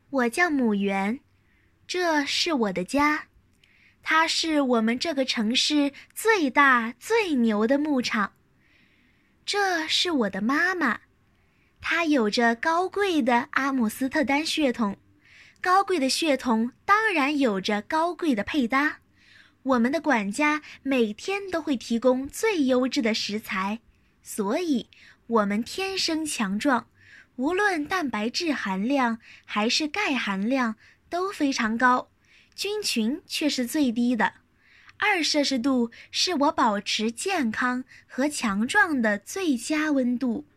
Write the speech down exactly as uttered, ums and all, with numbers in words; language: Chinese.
我叫母园，这是我的家，它是我们这个城市最大最牛的牧场。这是我的妈妈，她有着高贵的阿姆斯特丹血统，高贵的血统当然有着高贵的配搭。我们的管家每天都会提供最优质的食材，所以我们天生强壮，无论蛋白质含量还是钙含量都非常高，菌群却是最低的。二摄氏度是我保持健康和强壮的最佳温度。